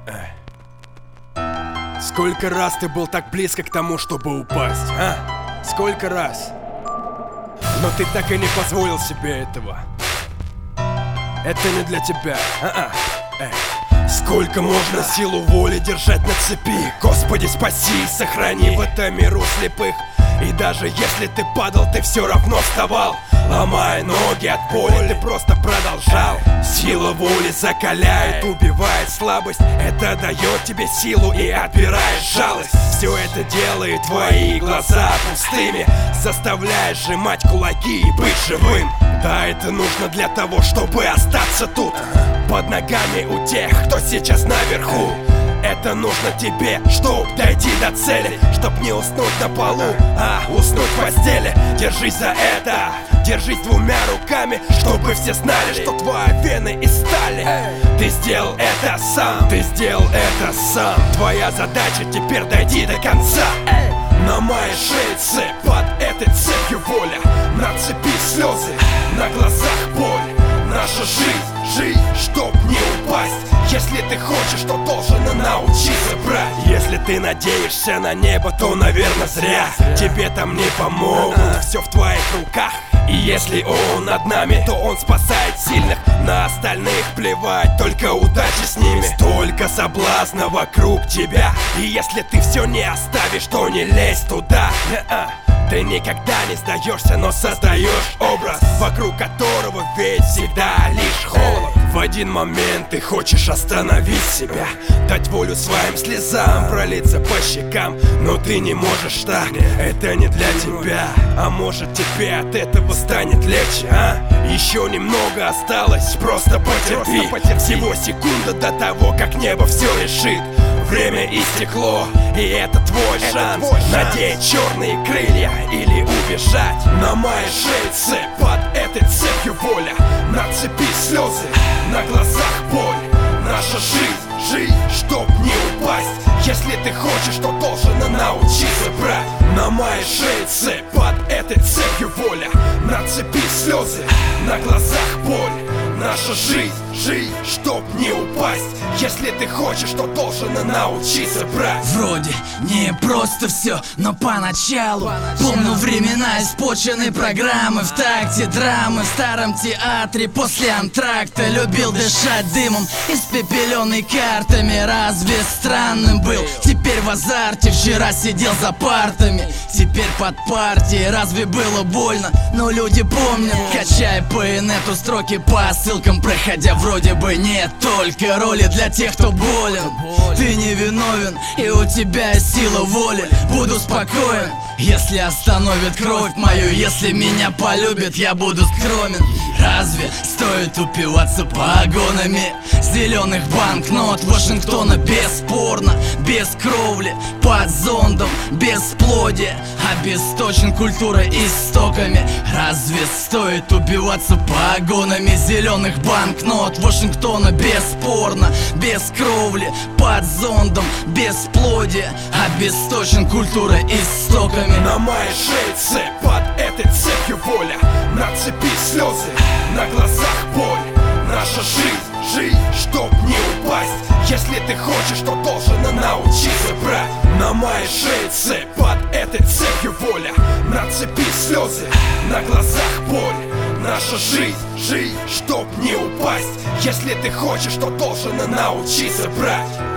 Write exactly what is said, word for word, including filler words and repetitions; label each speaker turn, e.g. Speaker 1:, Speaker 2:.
Speaker 1: Сколько раз ты был так близко к тому, чтобы упасть, а? Сколько раз? Но ты так и не позволил себе этого. Это не для тебя, а-а. Эй. Сколько можно силу воли держать на цепи? Господи, спаси и сохрани в этом миру слепых. И даже если ты падал, ты все равно вставал, ломая ноги от боли, ты просто продолжал. Сила воли закаляет, убивает слабость. Это дает тебе силу и отбирает жалость. Все это делает твои глаза пустыми, заставляя сжимать кулаки и быть живым. Да, это нужно для того, чтобы остаться тут, под ногами у тех, кто сейчас наверху. Это нужно тебе, чтоб дойти до цели, чтоб не уснуть на полу, а уснуть в постели. Держись за это, держись двумя руками, чтобы все знали, что твои вены из стали. Ты сделал это сам, ты сделал это сам. Твоя задача теперь дойти до конца. На моей шее цепь, под этой цепью воля. На цепи слезы, на глазах боль. Наша жизнь, жизнь, чтоб не упасть. Если ты хочешь, то должен научиться брать. Если ты надеешься на небо, то, наверное, зря. Тебе там не помогут, все в твоих руках. И если он над нами, то он спасает сильных. На остальных плевать, только удачи с ними. Столько соблазна вокруг тебя, и если ты все не оставишь, то не лезь туда. Ты никогда не сдаешься, но создаешь образ, вокруг которого ведь всегда лишь холод. В один момент ты хочешь остановить себя, дать волю своим слезам, пролиться по щекам. Но ты не можешь так, это не для тебя. А может тебе от этого станет легче, а? Еще немного осталось, просто потерпи. Всего секунда до того, как небо все решит. Время истекло, и это твой это шанс, твой шанс. Надеть черные крылья или убежать. На моей шее цепь, под этой цепью воля. На цепи слезы, на глазах боль. Наша жизнь, жизнь, чтоб не упасть. Если ты хочешь, то должен научиться брать. На моей шее цепь, под этой цепью воля. На цепи слезы, на глазах боль. Наша жизнь, жизнь, чтоб не упасть. Если ты хочешь, то должен научиться брать.
Speaker 2: Вроде не просто все, но поначалу помню времена испорченной программы. В такте драмы, в старом театре после антракта. Любил дышать дымом, испепеленный картами. Разве странным был? Теперь в азарте, вчера сидел за партами, теперь под партией. Разве было больно? Но люди помнят, качая по инету строки по ссылкам, проходя вроде бы не только роли для тех, кто болен. Ты не виновен, и у тебя сила воли. Буду спокоен, если остановит кровь мою. Если меня полюбят, я буду скромен. Разве стоит упиваться погонами зеленых банкнот Вашингтона? Бесспорно, без кровли, под зондом, бесплодие, обесточен культурой истоками. Разве стоит убиваться погонами зеленых банкнот Вашингтона? Бесспорно, без кровли, под зондом, бесплодие, обесточен культурой истоками.
Speaker 1: На моей шее цепь, под этой цепью воля. На цепи слезы, на глазах боль. Наша жизнь, жизнь, чтоб не упасть. Если ты хочешь, то должен научиться брать. На моей шее цепь, под этой цепью воля. На цепи слезы, на глазах боль. Наша жизнь, жизнь, чтоб не упасть. Если ты хочешь, то должен научиться брать.